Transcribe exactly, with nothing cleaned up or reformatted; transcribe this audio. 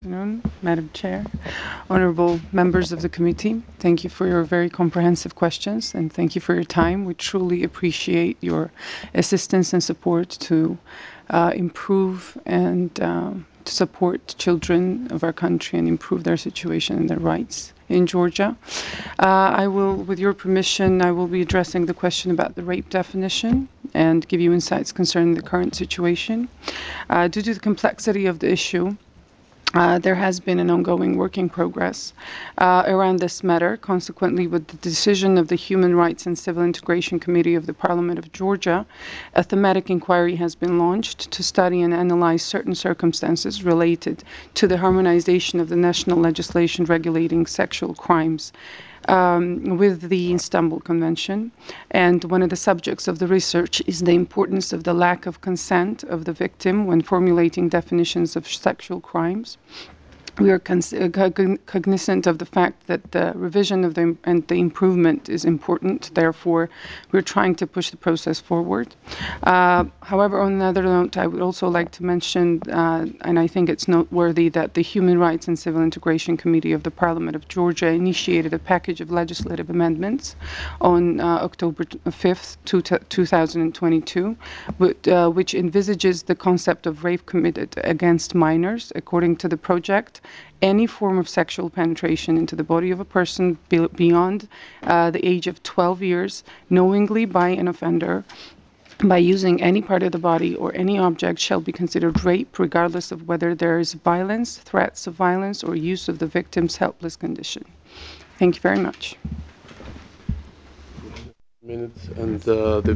Afternoon, Madam Chair, honorable members of the committee. Thank you for your very comprehensive questions and thank you for your time. We truly appreciate your assistance and support to uh, improve and um, to support children of our country and improve their situation and their rights in Georgia. Uh, I will, with your permission, I will be addressing the question about the rape definition and give you insights concerning the current situation. Uh, due to the complexity of the issue, Uh, there has been an ongoing work in progress uh, around this matter. Consequently, with the decision of the Human Rights and Civil Integration Committee of the Parliament of Georgia, a thematic inquiry has been launched to study and analyze certain circumstances related to the harmonization of the national legislation regulating sexual crimes um, with the Istanbul Convention. And one of the subjects of the research is the importance of the lack of consent of the victim when formulating definitions of sexual crimes. We are cognizant of the fact that the revision of the and the improvement is important. Therefore, we're trying to push the process forward. Uh, however, on another note, I would also like to mention, uh, and I think it's noteworthy, that the Human Rights and Civil Integration Committee of the Parliament of Georgia initiated a package of legislative amendments on uh, October fifth, two thousand twenty-two, which, uh, which envisages the concept of rape committed against minors. According to the project, any form of sexual penetration into the body of a person be beyond uh, the age of twelve years, knowingly by an offender, by using any part of the body or any object, shall be considered rape, regardless of whether there is violence, threats of violence, or use of the victim's helpless condition. Thank you very much. Minutes and uh, the